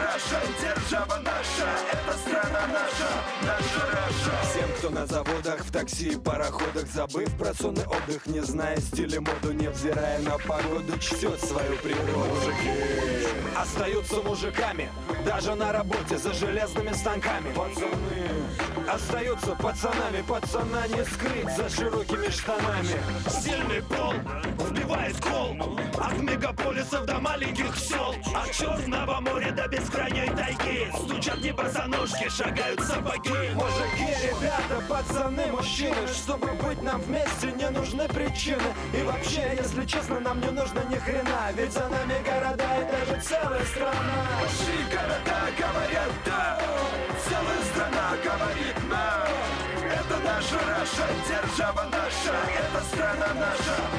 Раша, держава наша, это страна наша, наша Раша. Всем, кто на заводах, в такси и пароходах, забыв про сонный отдых, не зная стиля моду, невзирая на погоду, чтет свою природу. Мужики остаются мужиками, даже на работе за железными станками. Пацаны остаются пацанами, пацана не скрыть за широкими штанами. Сильный пол вбивает кол от мегаполисов до маленьких сел, от Черного моря до бескрайней тайги. Стучат не босоножки, шагают сапоги. Мужики, ребята, пацаны, мужчины, чтобы быть нам вместе, не нужны причины. И вообще, если честно, нам не нужно ни хрена, ведь за нами города и даже целая страна. Большие города говорят да, целая страна говорит нам. Это наша Раша, держава наша, это страна наша.